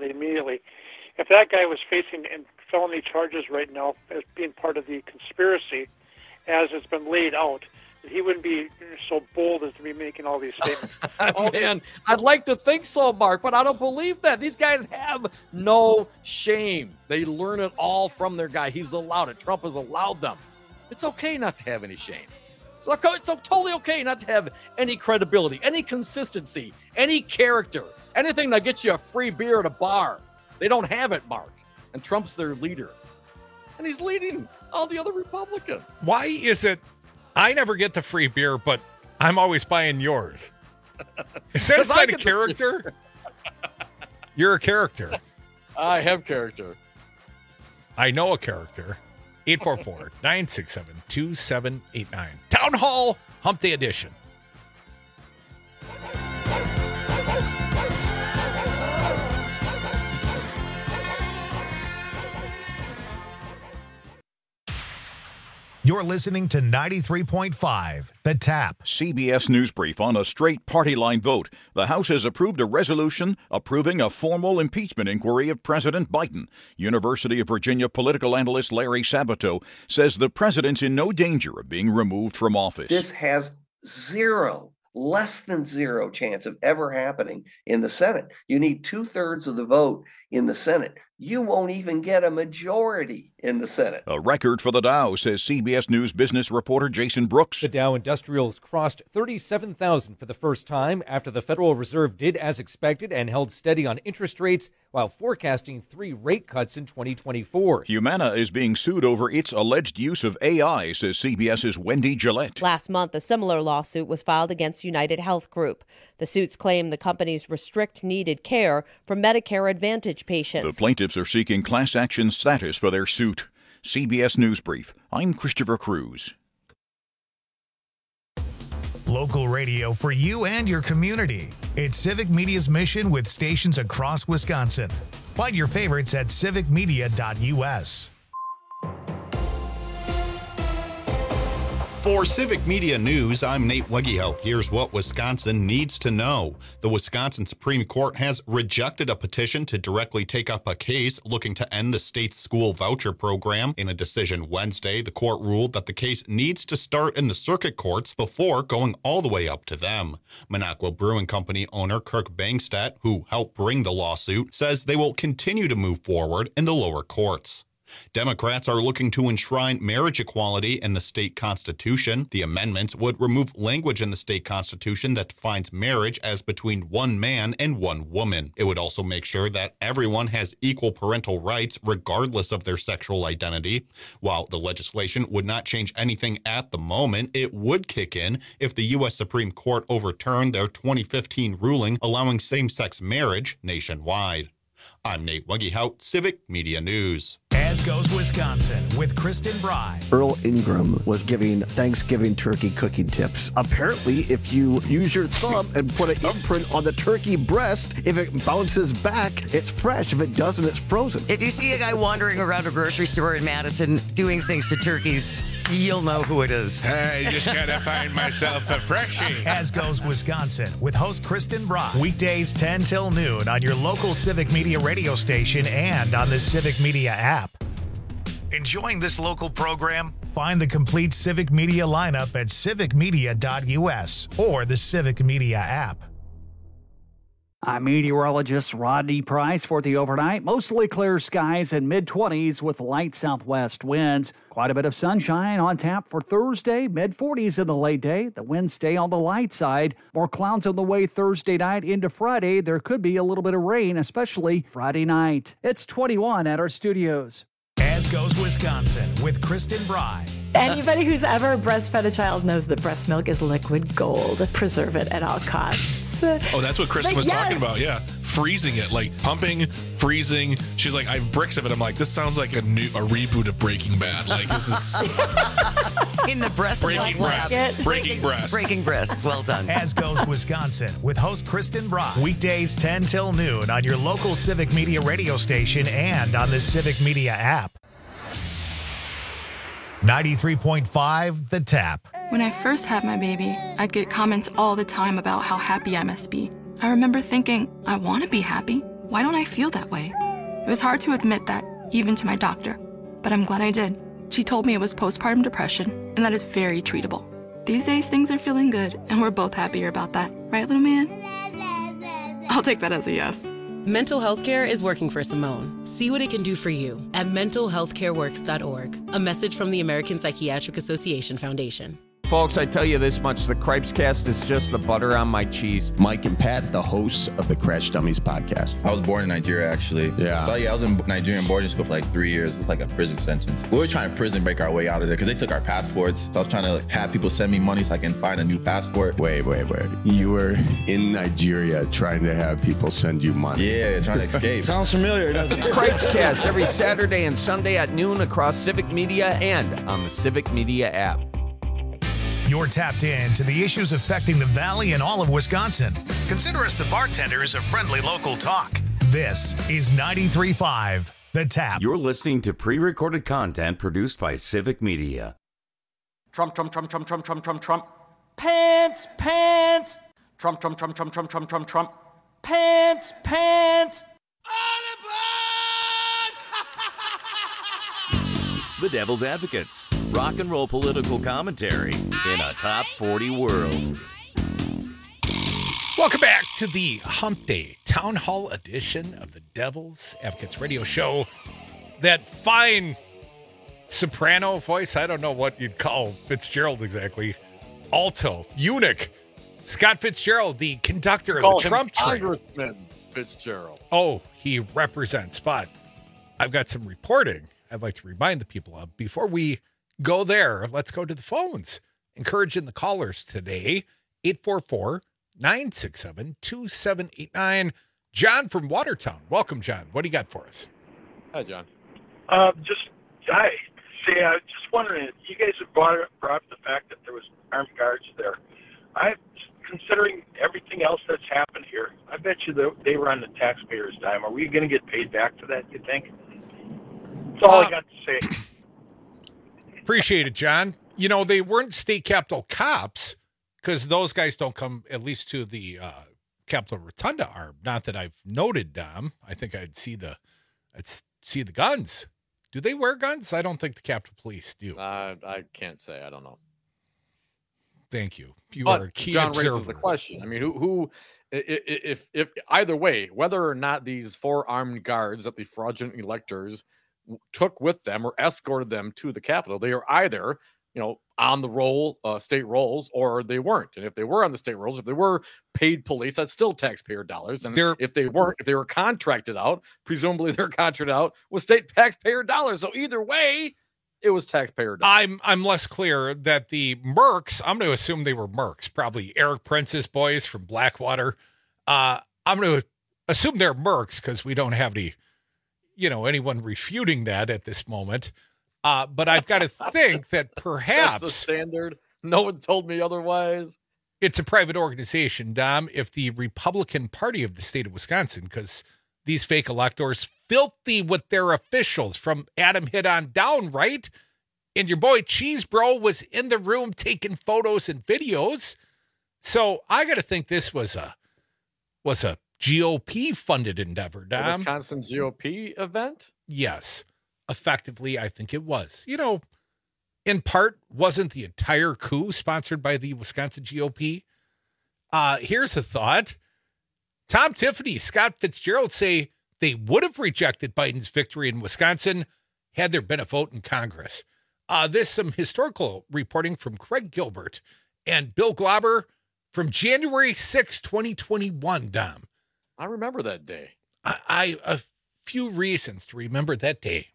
If that guy was facing felony charges right now as being part of the conspiracy, as has been laid out, he wouldn't be so bold as to be making all these statements. Man, I'd like to think so, Mark, but I don't believe that. These guys have no shame. They learn it all from their guy. He's allowed it. Trump has allowed them. It's okay not to have any shame. It's totally okay not to have any credibility, any consistency, any character, anything that gets you a free beer at a bar. They don't have it, Mark. And Trump's their leader. And he's leading all the other Republicans. Why is it I never get the free beer, but I'm always buying yours? Is that a sign of character? You're a character. I have character. I know a character. 844-967-2789. Town Hall Hump Day Edition. You're listening to 93.5, The Tap. CBS News Brief on a straight party line vote. The House has approved a resolution approving a formal impeachment inquiry of President Biden. University of Virginia political analyst Larry Sabato says the president's in no danger of being removed from office. This has less than zero chance of ever happening in the Senate. You need 2/3 of the vote in the Senate. You won't even get a majority in the Senate. A record for the Dow, says CBS News business reporter Jason Brooks. The Dow Industrials crossed 37,000 for the first time after the Federal Reserve did as expected and held steady on interest rates while forecasting 3 rate cuts in 2024. Humana is being sued over its alleged use of AI, says CBS's Wendy Gillette. Last month, a similar lawsuit was filed against United Health Group. The suits claim the companies restrict needed care for Medicare Advantage patients. The plaintiffs are seeking class action status for their suit. CBS News Brief. I'm Christopher Cruz. Local radio for you and your community. It's Civic Media's mission with stations across Wisconsin. Find your favorites at civicmedia.us. For Civic Media News, I'm Nate Wegehout. Here's what Wisconsin needs to know. The Wisconsin Supreme Court has rejected a petition to directly take up a case looking to end the state's school voucher program. In a decision Wednesday, the court ruled that the case needs to start in the circuit courts before going all the way up to them. Minocqua Brewing Company owner Kirk Bangstedt, who helped bring the lawsuit, says they will continue to move forward in the lower courts. Democrats are looking to enshrine marriage equality in the state constitution. The amendments would remove language in the state constitution that defines marriage as between one man and one woman. It would also make sure that everyone has equal parental rights regardless of their sexual identity. While the legislation would not change anything at the moment, it would kick in if the U.S. Supreme Court overturned their 2015 ruling allowing same-sex marriage nationwide. I'm Nate Wegehout, Civic Media News. As goes Wisconsin with Kristen Bry. Earl Ingram was giving Thanksgiving turkey cooking tips. Apparently, if you use your thumb and put an imprint on the turkey breast, if it bounces back, it's fresh. If it doesn't, it's frozen. If you see a guy wandering around a grocery store in Madison doing things to turkeys, you'll know who it is. I just gotta find myself a freshie. As goes Wisconsin with host Kristen Bry. Weekdays 10 till noon on your local Civic Media radio station and on the Civic Media app. Enjoying this local program? Find the complete Civic Media lineup at civicmedia.us or the Civic Media app. I'm meteorologist Rodney Price for the overnight. Mostly clear skies and mid-20s with light southwest winds. Quite a bit of sunshine on tap for Thursday, mid-40s in the late day. The winds stay on the light side. More clouds on the way Thursday night into Friday. There could be a little bit of rain, especially Friday night. It's 21 at our studios. As goes Wisconsin with Kristen Bry. Anybody who's ever breastfed a child knows that breast milk is liquid gold. Preserve it at all costs. Oh, that's what Kristen was talking about. Yeah. Freezing it, like pumping, freezing. She's like, I have bricks of it. I'm like, this sounds like a reboot of Breaking Bad. Like, this is in the breast breaking breast. Breaking breast. Breaking breast. Well done. As goes Wisconsin with host Kristen Bry. Weekdays 10 till noon on your local Civic Media radio station and on the Civic Media app. 93.5 The Tap. When I first had my baby, I'd get comments all the time about how happy I must be. I remember thinking, I want to be happy. Why don't I feel that way? It was hard to admit that, even to my doctor. But I'm glad I did. She told me it was postpartum depression, and that is very treatable. These days, things are feeling good, and we're both happier about that. Right, little man? I'll take that as a yes. Mental health care is working for Simone. See what it can do for you at mentalhealthcareworks.org. A message from the American Psychiatric Association Foundation. Folks, I tell you this much, the Cripescast is just the butter on my cheese. Mike and Pat, the hosts of the Crash Dummies podcast. I was born in Nigeria, actually. Yeah. So, I was in Nigerian boarding school for like 3 years. It's like a prison sentence. We were trying to prison break our way out of there because they took our passports. So I was trying to have people send me money so I can find a new passport. Wait. You were in Nigeria trying to have people send you money. Yeah, trying to escape. Sounds familiar, doesn't it? Cripescast every Saturday and Sunday at noon across Civic Media and on the Civic Media app. You're tapped in to the issues affecting the Valley and all of Wisconsin. Consider us the bartenders of friendly local talk. This is 93.5 The Tap. You're listening to pre-recorded content produced by Civic Media. Trump, Trump, Trump, Trump, Trump, Trump, Trump, Trump. Pants, pants. Trump, Trump, Trump, Trump, Trump, Trump, Trump, Trump. Pants, pants. The Devil's Advocates. Rock and roll political commentary in a top 40 world. Welcome back to the Hump Day Town Hall edition of the Devil's Advocates radio show. That fine soprano voice, I don't know what you'd call Fitzgerald exactly. Alto, eunuch. Scott Fitzgerald, the conductor of the Trump train. Congressman Fitzgerald. Oh, he represents. But I've got some reporting I'd like to remind the people of. Before we go there, let's go to the phones. Encouraging the callers today, 844-967-2789. John from Watertown. Welcome, John. What do you got for us? Hi, John. Hi. See, I was just wondering, you guys have brought up the fact that there was armed guards there. Considering everything else that's happened here, I bet you they were on the taxpayers' dime. Are we going to get paid back for that, you think? That's all I got to say. Appreciate it, John. You know, they weren't state capitol cops because those guys don't come, at least to the Capitol Rotunda arm. Not that I've noted, Dom. I think I'd see the guns. Do they wear guns? I don't think the Capitol Police do. I can't say. I don't know. Thank you. You but are a keen John observer. Raises the question. I mean, who, if either way, whether or not these 4 armed guards that the fraudulent electors took with them or escorted them to the Capitol, they are either, on the roll, state rolls, or they weren't. And if they were on the state rolls, if they were paid police, that's still taxpayer dollars. And if they weren't, if they were contracted out, presumably they're contracted out with state taxpayer dollars. So either way, it was taxpayer dollars. I'm less clear that the Mercs, I'm going to assume they were Mercs, probably Eric Prince's boys from Blackwater. I'm going to assume they're Mercs because we don't have anyone refuting that at this moment. But I've got to think that perhaps... That's the standard. No one told me otherwise. It's a private organization, Dom. If the Republican Party of the state of Wisconsin, because these fake electors filthy with their officials from Adam Hitt on down, right? And your boy Cheese Bro was in the room taking photos and videos. So I got to think this was a GOP-funded endeavor, Dom. The Wisconsin GOP event? Yes. Effectively, I think it was. In part, wasn't the entire coup sponsored by the Wisconsin GOP? Here's a thought. Tom Tiffany, Scott Fitzgerald say they would have rejected Biden's victory in Wisconsin had there been a vote in Congress. This some historical reporting from Craig Gilbert and Bill Glauber from January 6, 2021, Dom. I remember that day. I a few reasons to remember that day.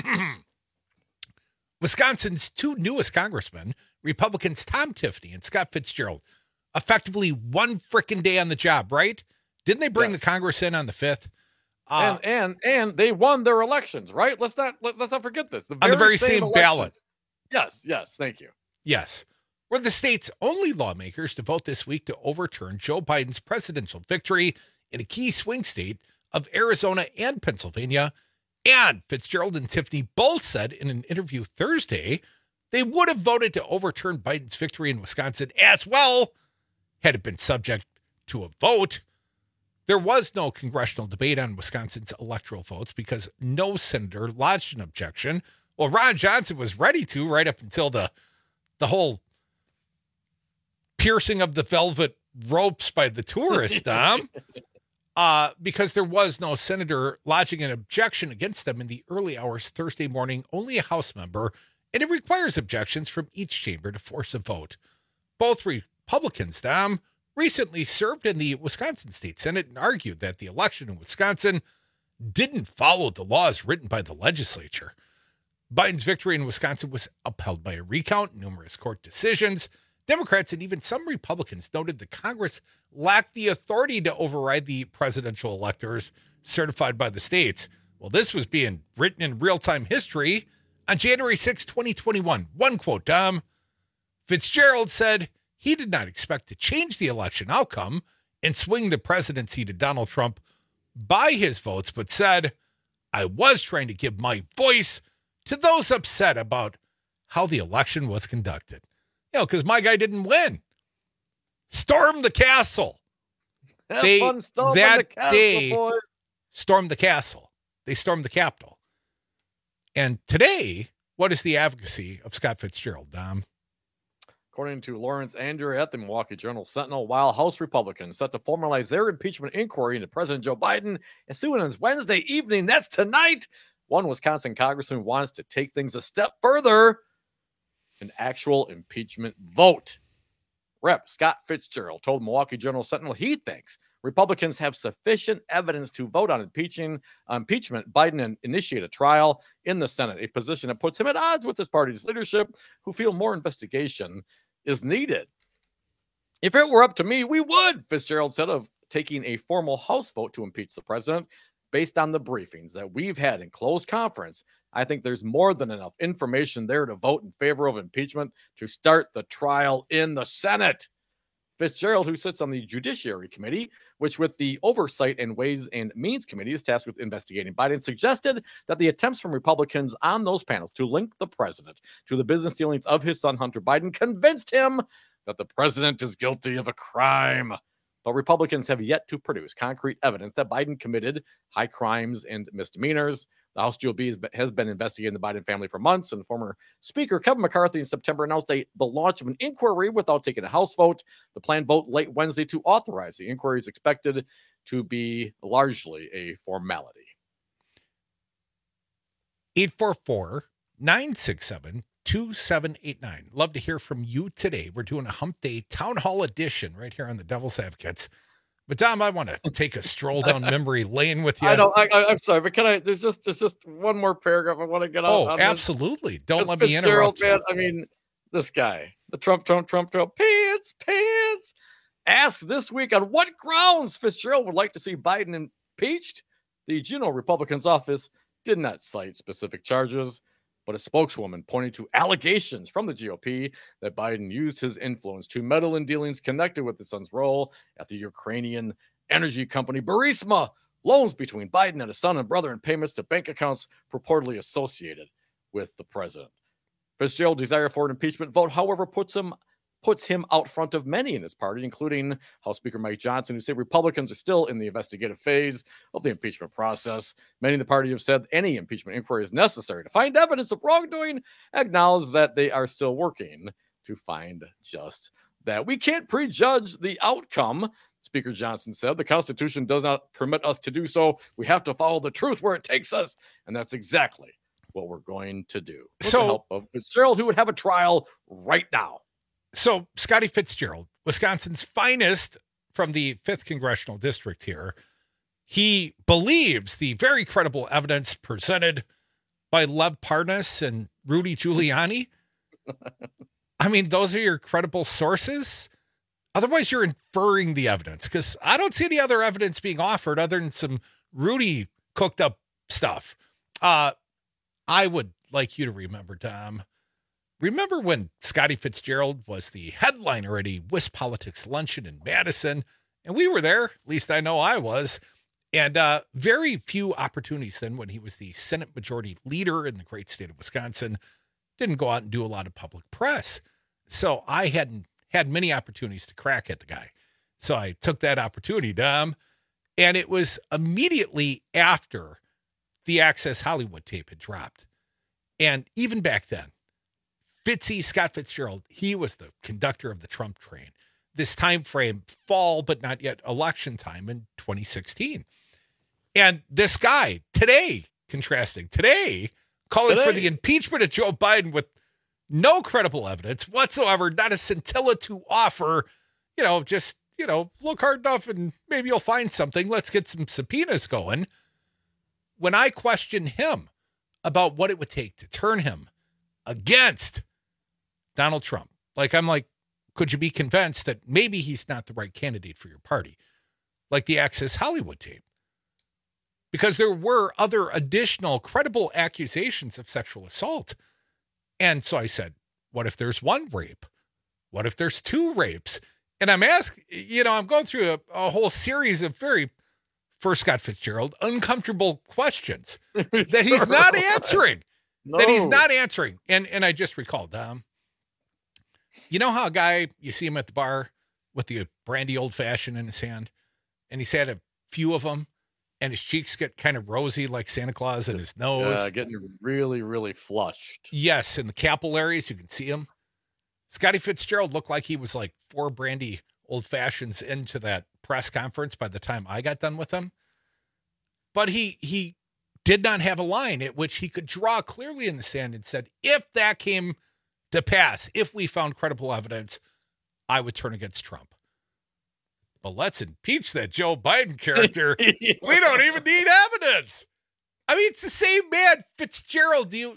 Wisconsin's 2 newest congressmen, Republicans Tom Tiffany and Scott Fitzgerald, effectively one frickin' day on the job, right? Didn't they bring the Congress in on the 5th? And they won their elections, right? Let's not forget this. On the very same ballot. Yes, thank you. Yes. We're the state's only lawmakers to vote this week to overturn Joe Biden's presidential victory in a key swing state of Arizona and Pennsylvania. And Fitzgerald and Tiffany both said in an interview Thursday they would have voted to overturn Biden's victory in Wisconsin as well had it been subject to a vote. There was no congressional debate on Wisconsin's electoral votes because no senator lodged an objection. Well, Ron Johnson was ready to right up until the whole piercing of the velvet ropes by the tourists, Dom. Because there was no senator lodging an objection against them in the early hours Thursday morning, only a House member, and it requires objections from each chamber to force a vote. Both Republicans, Dom, recently served in the Wisconsin State Senate and argued that the election in Wisconsin didn't follow the laws written by the legislature. Biden's victory in Wisconsin was upheld by a recount, numerous court decisions. Democrats and even some Republicans noted that Congress lacked the authority to override the presidential electors certified by the states. Well, this was being written in real-time history on January 6, 2021. One quote, Dom. Fitzgerald said he did not expect to change the election outcome and swing the presidency to Donald Trump by his votes, but said, I was trying to give my voice to those upset about how the election was conducted. because my guy didn't win. Storm the castle. Have fun storming the castle, boy. Stormed the castle. They stormed the Capitol. And today, what is the advocacy of Scott Fitzgerald, Dom? According to Lawrence Andrew at the Milwaukee Journal-Sentinel, while House Republicans set to formalize their impeachment inquiry into President Joe Biden as soon as Wednesday evening, that's tonight, one Wisconsin congressman wants to take things a step further, an actual impeachment vote. Rep. Scott Fitzgerald told Milwaukee Journal-Sentinel he thinks Republicans have sufficient evidence to vote on impeachment Biden and initiate a trial in the Senate, a position that puts him at odds with his party's leadership, who feel more investigation is needed. If it were up to me, we would, Fitzgerald said, of taking a formal House vote to impeach the president. Based on the briefings that we've had in closed conference, I think there's more than enough information there to vote in favor of impeachment to start the trial in the Senate. Fitzgerald, who sits on the Judiciary Committee, which with the Oversight and Ways and Means Committee is tasked with investigating Biden, suggested that the attempts from Republicans on those panels to link the president to the business dealings of his son, Hunter Biden, convinced him that the president is guilty of a crime. But Republicans have yet to produce concrete evidence that Biden committed high crimes and misdemeanors. The House GOP has been investigating the Biden family for months, and former Speaker Kevin McCarthy in September announced the launch of an inquiry without taking a House vote. The planned vote late Wednesday to authorize the inquiry is expected to be largely a formality. 844-967-2789. Love to hear from you today. We're doing a Hump Day Town Hall edition right here on the Devil's Advocates. But Dom, I want to take a stroll down memory lane with you. I'm sorry, but can I? There's just one more paragraph I want to get out. Oh, absolutely! Don't let me interrupt you. Man, I mean, this guy, the Trump pants. Asked this week on what grounds Fitzgerald would like to see Biden impeached. The Juneau Republicans office did not cite specific charges, but a spokeswoman pointed to allegations from the GOP that Biden used his influence to meddle in dealings connected with his son's role at the Ukrainian energy company Burisma, loans between Biden and his son and brother, and payments to bank accounts purportedly associated with the president. Fitzgerald's desire for an impeachment vote, however, puts him out front of many in his party, including House Speaker Mike Johnson, who say Republicans are still in the investigative phase of the impeachment process. Many in the party have said any impeachment inquiry is necessary to find evidence of wrongdoing, acknowledge that they are still working to find just that. We can't prejudge the outcome, Speaker Johnson said. The Constitution does not permit us to do so. We have to follow the truth where it takes us, and that's exactly what we're going to do. With the help of Fitzgerald, who would have a trial right now. So Scotty Fitzgerald, Wisconsin's finest from the 5th Congressional District here, he believes the very credible evidence presented by Lev Parnas and Rudy Giuliani. I mean, those are your credible sources. Otherwise, you're inferring the evidence, because I don't see any other evidence being offered other than some Rudy cooked up stuff. I would like you to remember, Tom. Remember when Scotty Fitzgerald was the headliner at a WisPolitics luncheon in Madison, and we were there, at least I know I was, and very few opportunities then when he was the Senate Majority Leader in the great state of Wisconsin, didn't go out and do a lot of public press. So I hadn't had many opportunities to crack at the guy. So I took that opportunity, Dom, and it was immediately after the Access Hollywood tape had dropped. And even back then, Scott Fitzgerald, he was the conductor of the Trump train. This time frame, fall, but not yet election time in 2016. And this guy today, calling for the impeachment of Joe Biden with no credible evidence whatsoever, not a scintilla to offer, just, look hard enough and maybe you'll find something. Let's get some subpoenas going. When I questioned him about what it would take to turn him against Donald Trump, I'm like, could you be convinced that maybe he's not the right candidate for your party? Like the Access Hollywood tape. Because there were other additional credible accusations of sexual assault. And so I said, what if there's one rape? What if there's two rapes? And I'm asking, I'm going through a whole series of for Scott Fitzgerald, uncomfortable questions that he's not answering. No. That he's not answering. And I just recalled, You know how a guy, you see him at the bar with the brandy old fashioned in his hand, and he's had a few of them, and his cheeks get kind of rosy like Santa Claus, and his nose. Getting really, really flushed. Yes, in the capillaries, you can see him. Scotty Fitzgerald looked like he was like 4 brandy old fashions into that press conference by the time I got done with him. But he did not have a line at which he could draw clearly in the sand and said, if that came to pass, if we found credible evidence, I would turn against Trump. But let's impeach that Joe Biden character. We don't even need evidence. I mean, it's the same man, Fitzgerald. Do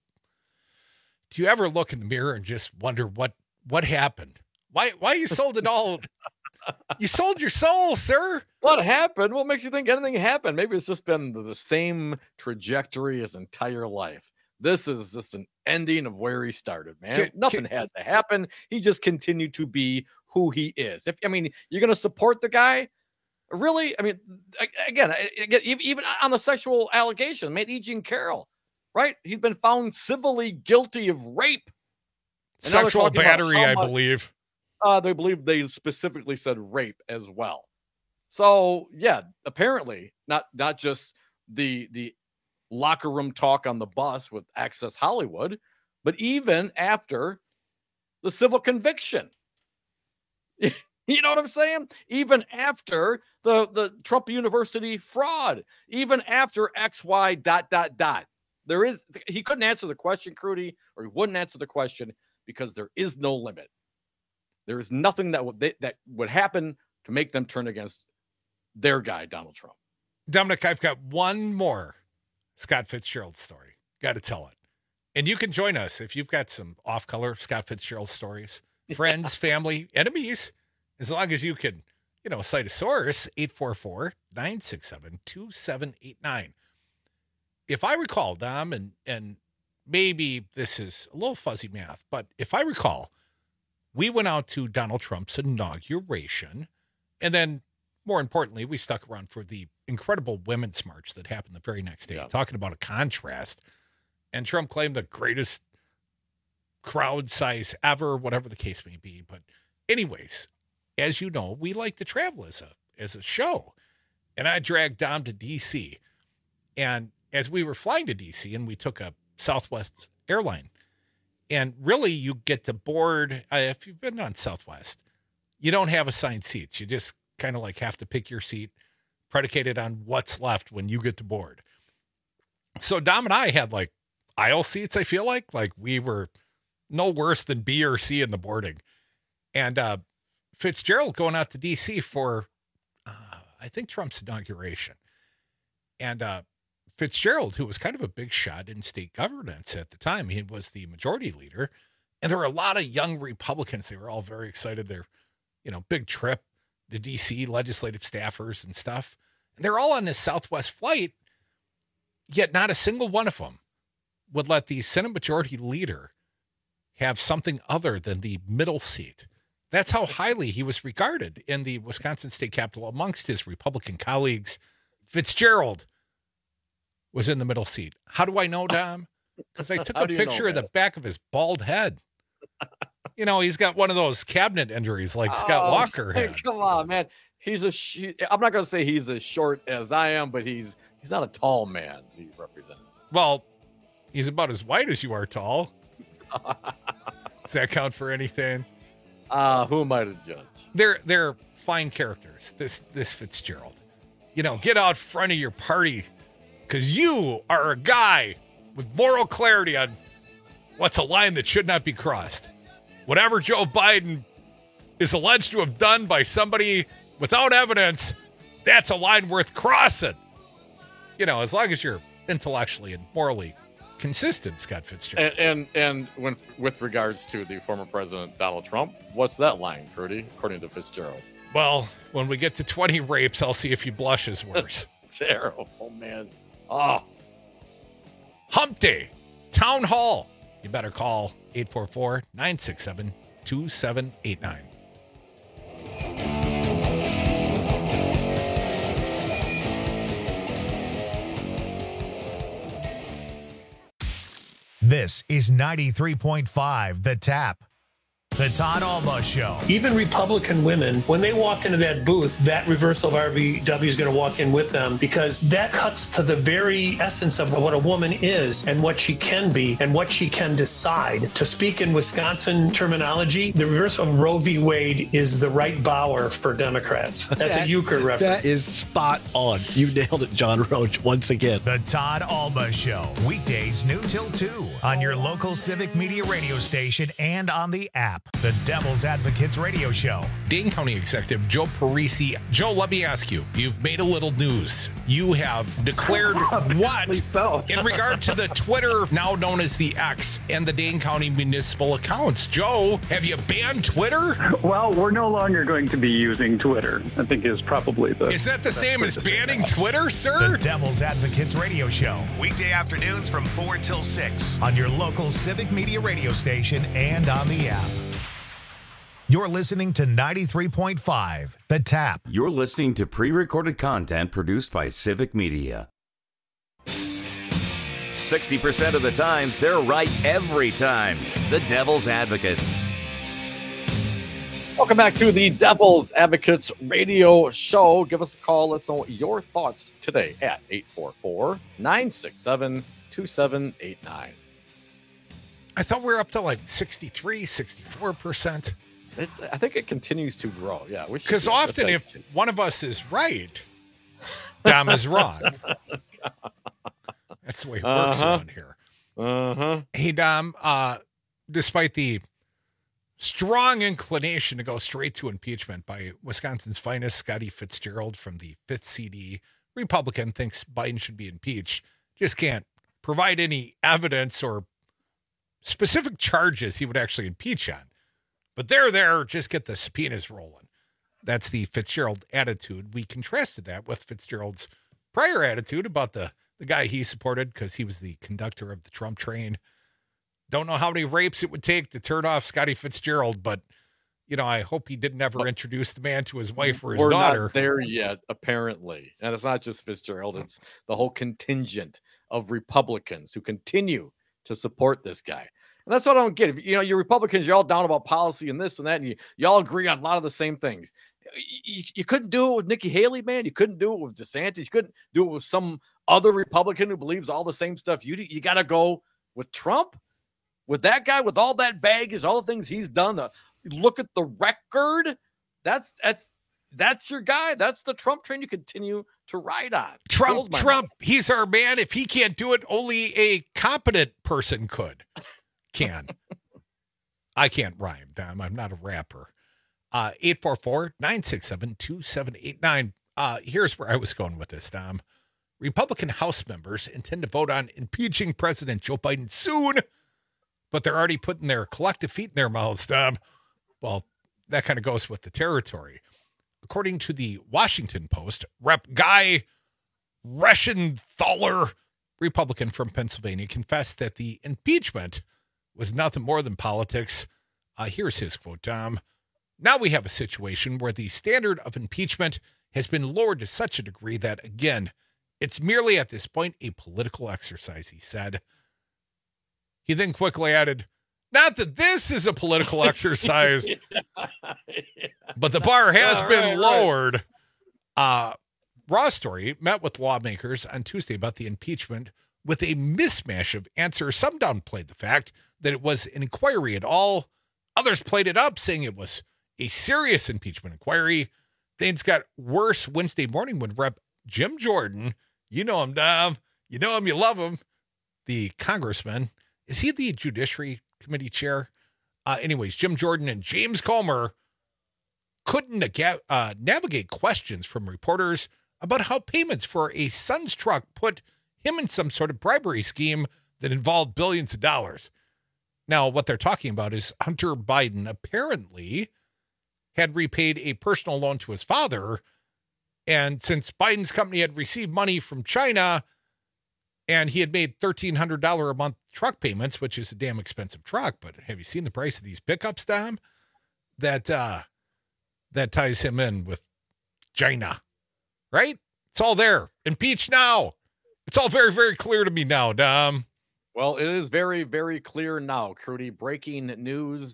you ever look in the mirror and just wonder what happened? Why you sold it all? You sold your soul, sir. What happened? What makes you think anything happened? Maybe it's just been the same trajectory his entire life. This is just an ending of where he started, man. Nothing had to happen. He just continued to be who he is. You're going to support the guy? Really? I mean, again, even on the sexual allegation, made E. Jean Carroll, right? He's been found civilly guilty of rape. Sexual battery, I believe. They believe they specifically said rape as well. So yeah, apparently not just the locker room talk on the bus with Access Hollywood, but even after the civil conviction. You know what I'm saying? Even after the Trump University fraud, even after XY ... He couldn't answer the question, Crudy, or he wouldn't answer the question because there is no limit. There is nothing that would happen to make them turn against their guy, Donald Trump. Dominic, I've got one more Scott Fitzgerald story. Got to tell it. And you can join us if you've got some off-color Scott Fitzgerald stories. Friends, family, enemies, as long as you can, cite a source, 844-967-2789. If I recall, Dom, and maybe this is a little fuzzy math, but if I recall, we went out to Donald Trump's inauguration, and then, more importantly, we stuck around for the incredible Women's March that happened the very next day, talking about a contrast. And Trump claimed the greatest crowd size ever, whatever the case may be. But anyways, as you know, we like to travel as a show. And I dragged Dom to D.C. And as we were flying to D.C., and we took a Southwest airline, and really you get to board, if you've been on Southwest, you don't have assigned seats. You just kind of have to pick your seat predicated on what's left when you get to board. So Dom and I had aisle seats, I feel like we were no worse than B or C in the boarding. And Fitzgerald going out to D.C. for, I think, Trump's inauguration. And Fitzgerald, who was kind of a big shot in state governance at the time, he was the majority leader. And there were a lot of young Republicans. They were all very excited. They're, big trip to D.C., legislative staffers and stuff. And they're all on this Southwest flight, yet not a single one of them would let the Senate majority leader have something other than the middle seat. That's how highly he was regarded in the Wisconsin state capitol amongst his Republican colleagues. Fitzgerald was in the middle seat. How do I know, Dom? Because I took a picture of the back of his bald head. He's got one of those cabinet injuries like Scott Walker had. Come on, man. I'm not going to say he's as short as I am, but he's not a tall man. He represents. Well, he's about as wide as you are tall. Does that count for anything? Who am I to judge? They're fine characters. This Fitzgerald. Get out front of your party because you are a guy with moral clarity on what's a line that should not be crossed. Whatever Joe Biden is alleged to have done by somebody without evidence, that's a line worth crossing. As long as you're intellectually and morally consistent, Scott Fitzgerald. And when with regards to the former president Donald Trump, what's that line, Crudy, according to Fitzgerald? Well, when we get to 20 rapes, I'll see if he blushes worse. Terrible, man. Oh. Hump Day, Town Hall. You better call 844-967-2789. This is 93.5 The Tap. The Todd Alba Show. Even Republican women, when they walk into that booth, that reversal of RVW is going to walk in with them, because that cuts to the very essence of what a woman is and what she can be and what she can decide. To speak in Wisconsin terminology, the reversal of Roe v. Wade is the right bower for Democrats. That's a euchre reference. That is spot on. You nailed it, John Roach, once again. The Todd Alba Show. Weekdays noon till 2 on your local Civic Media radio station and on the app. The Devil's Advocates Radio Show. Dane County Executive Joe Parisi. Joe, let me ask you. You've made a little news. You have declared what in regard to the Twitter, now known as the X, and the Dane County municipal accounts. Joe, have you banned Twitter? Well, we're no longer going to be using Twitter, I think is probably the... Is that the same as banning Twitter, sir? The Devil's Advocates Radio Show. Weekday afternoons from 4 till 6 on your local Civic Media radio station and on the app. You're listening to 93.5, The Tap. You're listening to pre-recorded content produced by Civic Media. 60% of the time, they're right every time. The Devil's Advocates. Welcome back to the Devil's Advocates Radio Show. Give us a call. Let us know your thoughts today at 844-967-2789. I thought we were up to like 63, 64%. I think it continues to grow. Yeah, because often if one of us is right, Dom is wrong. That's the way it works around here. Hey, Dom, despite the strong inclination to go straight to impeachment by Wisconsin's finest, Scotty Fitzgerald from the 5th CD, Republican, thinks Biden should be impeached, just can't provide any evidence or specific charges he would actually impeach on. But they're there, just get the subpoenas rolling. That's the Fitzgerald attitude. We contrasted that with Fitzgerald's prior attitude about the guy he supported because he was the conductor of the Trump train. Don't know how many rapes it would take to turn off Scotty Fitzgerald, but, you know, I hope he didn't ever introduce the man to his wife or his daughter. We're not there yet, apparently. And it's not just Fitzgerald. It's the whole contingent of Republicans who continue to support this guy. And that's what I don't get. If, you know, you're Republicans, you're all down about policy and this and that, and you all agree on a lot of the same things. You couldn't do it with Nikki Haley, man. You couldn't do it with DeSantis. You couldn't do it with some other Republican who believes all the same stuff you do. You got to go with Trump, with that guy, with all that baggage, all the things he's done. Look at the record. That's your guy. That's the Trump train you continue to ride on. Trump, he's our man. If he can't do it, only a competent person I can't rhyme, Dom. I'm not a rapper. 844-967-2789. Here's where I was going with this, Dom. Republican House members intend to vote on impeaching President Joe Biden soon, but they're already putting their collective feet in their mouths, Dom. Well, that kind of goes with the territory. According to the Washington Post, Rep. Guy Reschenthaler, Republican from Pennsylvania, confessed that the impeachment was nothing more than politics. Here's his quote, Tom. Now we have a situation where the standard of impeachment has been lowered to such a degree that, again, it's merely at this point a political exercise, he said. He then quickly added, not that this is a political exercise, but the bar has been lowered. Raw Story met with lawmakers on Tuesday about the impeachment with a mismatch of answers. Some downplayed the fact that it was an inquiry at all. Others played it up, saying it was a serious impeachment inquiry. Things got worse Wednesday morning when Rep. Jim Jordan, you know him, Dom, you know him, you love him, the congressman. Is he the Judiciary Committee chair? Anyways, Jim Jordan and James Comer couldn't navigate questions from reporters about how payments for a son's truck put him in some sort of bribery scheme that involved billions of dollars. Now, what they're talking about is Hunter Biden apparently had repaid a personal loan to his father. And since Biden's company had received money from China and he had made $1,300 a month truck payments, which is a damn expensive truck, but have you seen the price of these pickups, Dom? That ties him in with China, right? It's all there. Impeach now. It's all very, very clear to me now, Dom. Well, it is very, very clear now, Crudy. Breaking news.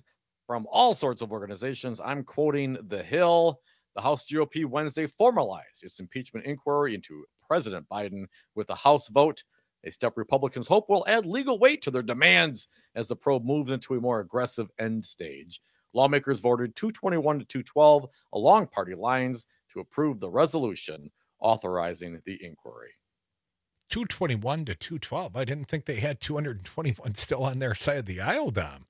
from all sorts of organizations. I'm quoting The Hill. The House GOP Wednesday formalized its impeachment inquiry into President Biden with a House vote, a step Republicans hope will add legal weight to their demands as the probe moves into a more aggressive end stage. Lawmakers voted 221 to 212 along party lines to approve the resolution authorizing the inquiry. 221 to 212. I didn't think they had 221 still on their side of the aisle, Dom.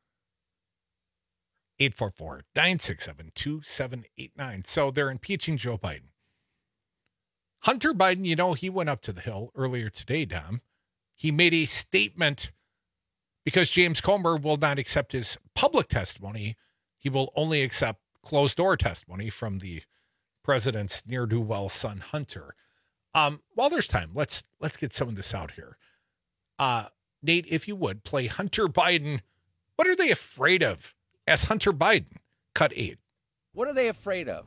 844-967-2789. So they're impeaching Joe Biden. Hunter Biden, you know, he went up to the Hill earlier today, Dom. He made a statement because James Comer will not accept his public testimony. He will only accept closed-door testimony from the president's ne'er-do-well son, Hunter. While there's time, let's get some of this out here. Nate, if you would, play Hunter Biden. What are they afraid of? As Hunter Biden, cut 8. What are they afraid of?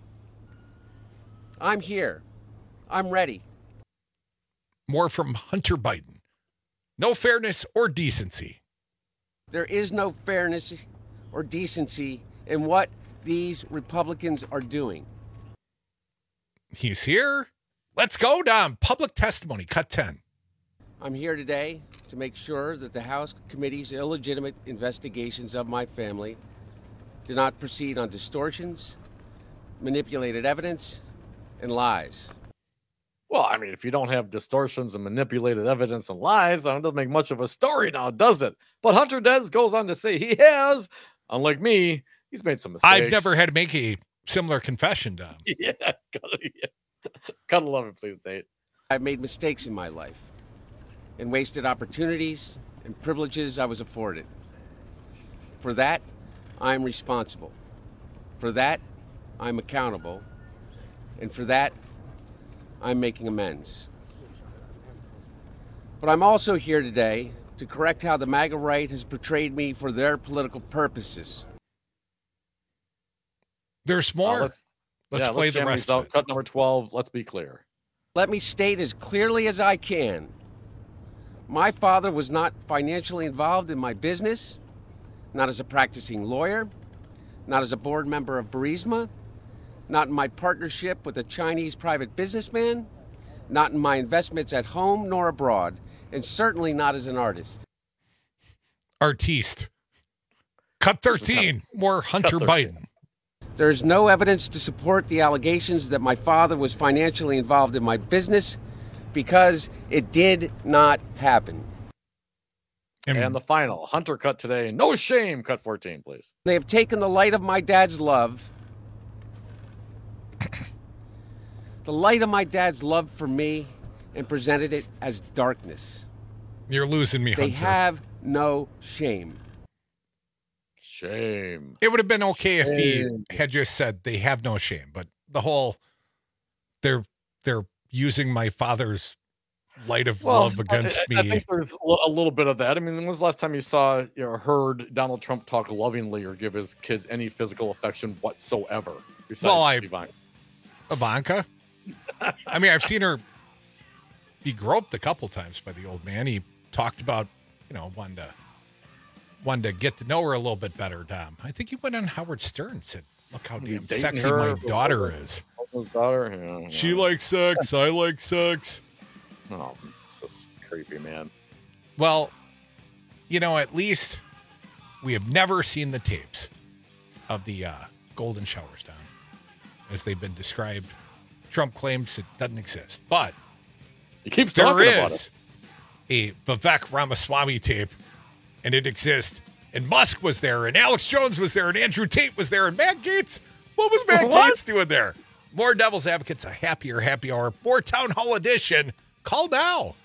I'm here. I'm ready. More from Hunter Biden. No fairness or decency. There is no fairness or decency in what these Republicans are doing. He's here. Let's go, Dom. Public testimony, cut 10. I'm here today to make sure that the House committee's illegitimate investigations of my family do not proceed on distortions, manipulated evidence, and lies. Well, I mean, if you don't have distortions and manipulated evidence and lies, it doesn't make much of a story now, does it? But Hunter Des goes on to say he has, unlike me, he's made some mistakes. I've never had to make a similar confession, Dom. Yeah. Gotta love it, please, Nate. I've made mistakes in my life and wasted opportunities and privileges I was afforded. For that, I'm responsible. For that, I'm accountable. And for that, I'm making amends. But I'm also here today to correct how the MAGA right has portrayed me for their political purposes. There's more. Let's play the rest of it. Cut number 12. Let's be clear. Let me state as clearly as I can. My father was not financially involved in my business, not as a practicing lawyer, not as a board member of Burisma, not in my partnership with a Chinese private businessman, not in my investments at home nor abroad, and certainly not as an artist. Artiste. Cut 13. More Hunter Biden. There is no evidence to support the allegations that my father was financially involved in my business because it did not happen. And the final, Hunter cut today. No shame, cut 14, please. They have taken the light of my dad's love, the light of my dad's love for me, and presented it as darkness. You're losing me, Hunter. They have no shame. Shame. It would have been okay if he had just said they have no shame, but the whole they're using my father's light of love against me. I think there's a little bit of that. I mean, when was the last time you saw or heard Donald Trump talk lovingly or give his kids any physical affection whatsoever? Ivanka. I mean, I've seen her be groped a couple times by the old man. He talked about, wanted to get to know her a little bit better, Dom. I think he went on Howard Stern and said, look how damn sexy my daughter is. His daughter? Yeah. She likes sex. I like sex. Oh, it's just creepy, man. Well, at least we have never seen the tapes of the golden showers, Dom, as they've been described. Trump claims it doesn't exist, but he keeps talking about it. A Vivek Ramaswamy tape, and it exists. And Musk was there, and Alex Jones was there, and Andrew Tate was there, and Matt Gaetz. What was Matt Gaetz doing there? More Devil's Advocates, a happier happy hour, more Town Hall edition. Call now.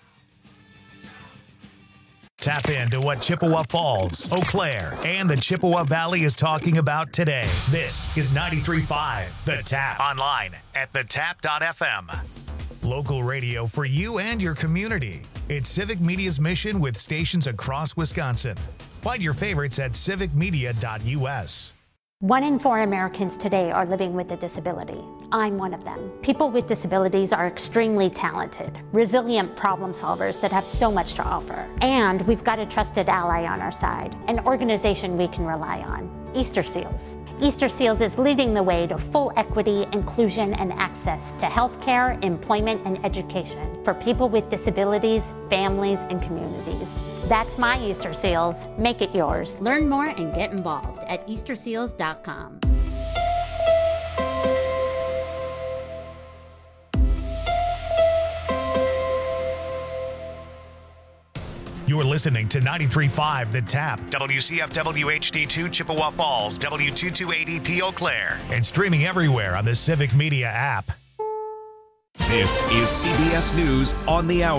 Tap into what Chippewa Falls, Eau Claire, and the Chippewa Valley is talking about today. This is 93.5 The Tap. Online at thetap.fm. Local radio for you and your community. It's Civic Media's mission with stations across Wisconsin. Find your favorites at civicmedia.us. 1 in 4 Americans today are living with a disability. I'm one of them. People with disabilities are extremely talented, resilient problem solvers that have so much to offer. And we've got a trusted ally on our side, an organization we can rely on, Easter Seals. Easter Seals is leading the way to full equity, inclusion, and access to healthcare, employment, and education for people with disabilities, families, and communities. That's my Easter Seals. Make it yours. Learn more and get involved at easterseals.com. You're listening to 93.5 The Tap, WCFW HD2 Chippewa Falls, W228EP Eau Claire, and streaming everywhere on the Civic Media app. This is CBS News on the Hour.